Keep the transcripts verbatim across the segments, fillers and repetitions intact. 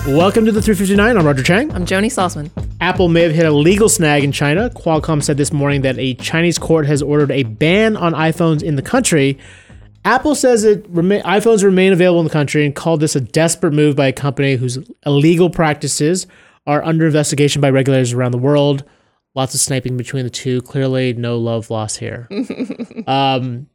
Welcome to the three fifty-nine. I'm Roger Chang. I'm Joni Salzman. Apple may have hit a legal snag in China. Qualcomm said this morning that a Chinese court has ordered a ban on iPhones in the country. Apple says it rema- iPhones remain available in the country and called this a desperate move by a company whose illegal practices are under investigation by regulators around the world. Lots of sniping between the two. Clearly, no love lost here. um,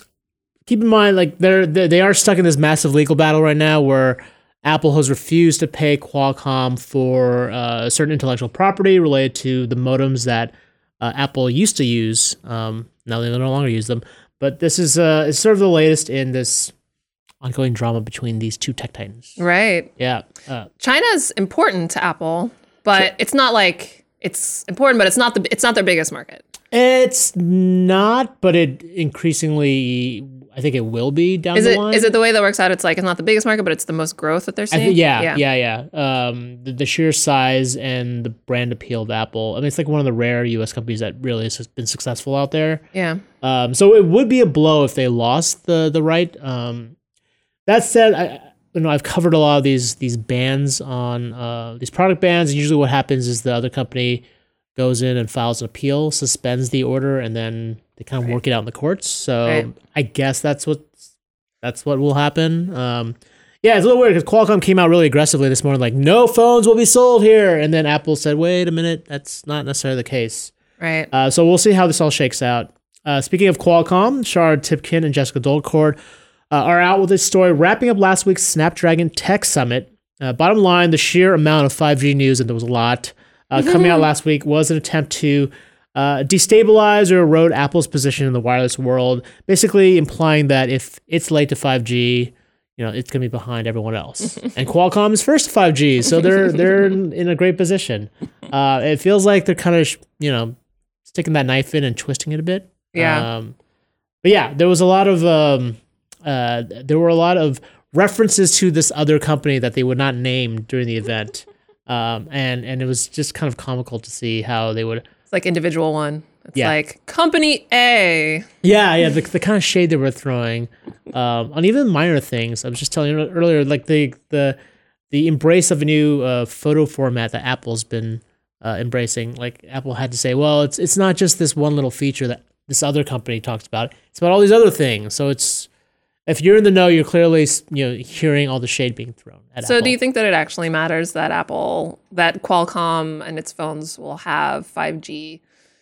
keep in mind, like they're they are stuck in this massive legal battle right now, where Apple has refused to pay Qualcomm for uh, certain intellectual property related to the modems that uh, Apple used to use. Um, now they no longer use them. But this is uh, is sort of the latest in this ongoing drama between these two tech titans. Right. Yeah. Uh, China's important to Apple, but it's not like it's important, but it's not the it's not their biggest market. It's not, but it increasingly, I think it will be down Is the it line. is it the way that works out? It's like it's not the biggest market, but it's the most growth that they're I seeing. think, yeah, yeah, yeah. yeah. Um, the, the sheer size and the brand appeal of Apple. I mean, it's like one of the rare U S companies that really has been successful out there. Yeah. Um, so it would be a blow if they lost the the right. Um, that said, I you know I've covered a lot of these these bans on uh, these product bans. And usually, what happens is the other company goes in and files an appeal, suspends the order, and then they kind of right. work it out in the courts. So right. I guess that's what that's what will happen. Um, yeah, it's a little weird because Qualcomm came out really aggressively this morning, like no phones will be sold here, and then Apple said, "Wait a minute, that's not necessarily the case." Right. Uh, so we'll see how this all shakes out. Uh, speaking of Qualcomm, Shard Tipkin and Jessica Dolcourt uh, are out with this story, wrapping up last week's Snapdragon Tech Summit. Uh, bottom line, the sheer amount of five G news, and there was a lot, uh, coming out last week was an attempt to uh, destabilize or erode Apple's position in the wireless world, basically implying that if it's late to five G, you know, it's going to be behind everyone else. And Qualcomm is first to five G, so they're they're in, in a great position. Uh, it feels like they're kind of, you know, sticking that knife in and twisting it a bit. Yeah. Um, but yeah, there was a lot of um, uh, there were a lot of references to this other company that they would not name during the event, um, and and it was just kind of comical to see how they would. It's like individual one. It's Yeah. like company A. Yeah, yeah, the the kind of shade they were throwing um, on even minor things. I was just telling you earlier, like the the the embrace of a new uh, photo format that Apple's been uh, embracing. Like Apple had to say, well, it's it's not just this one little feature that this other company talks about. It's about all these other things. So it's if you're in the know, you're clearly, you know, hearing all the shade being thrown at So Apple. do you think that it actually matters that Apple, that Qualcomm and its phones will have five G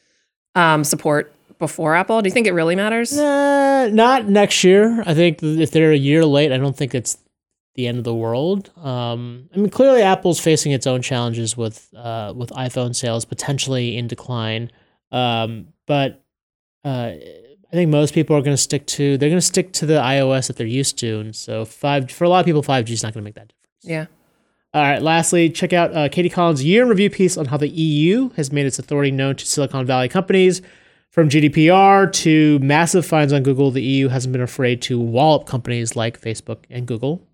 um, support before Apple? Do you think it really matters? Nah, not next year. I think if they're a year late, I don't think it's the end of the world. Um, I mean, clearly Apple's facing its own challenges with uh, with iPhone sales potentially in decline. Um, but uh, I think most people are going to stick to they're going to stick to the iOS that they're used to, and so five for a lot of people, five G is not going to make that difference. Yeah. All right. Lastly, check out uh, Katie Collins' year in review piece on how the E U has made its authority known to Silicon Valley companies. From G D P R to massive fines on Google, the E U hasn't been afraid to wallop companies like Facebook and Google.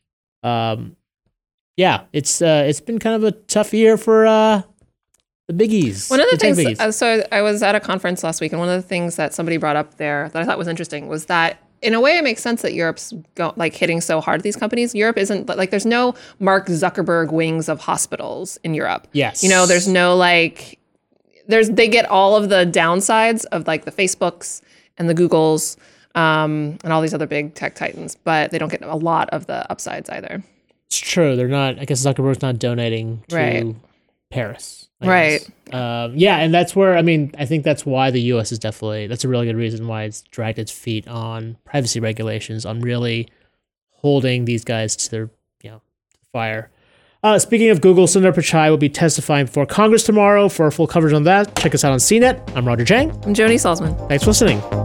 Um, yeah, it's uh, it's been kind of a tough year for uh, the biggies. One of the, the things, uh, so I was at a conference last week, and one of the things that somebody brought up there that I thought was interesting was that in a way it makes sense that Europe's go, like hitting so hard at these companies. Europe isn't like there's no Mark Zuckerberg wings of hospitals in Europe. Yes. You know, there's no like, there's they get all of the downsides of like the Facebooks and the Googles um, and all these other big tech titans, but they don't get a lot of the upsides either. It's true. They're not, I guess Zuckerberg's not donating to Right. Paris. I Right. Um, yeah, and that's where, I mean, I think that's why the U S is definitely, that's a really good reason why it's dragged its feet on privacy regulations, on really holding these guys to their, you know, fire. Uh, speaking of Google, Sundar Pichai will be testifying before Congress tomorrow. For full coverage on that, check us out on C net. I'm Roger Chang. I'm Joni Salzman. Thanks for listening.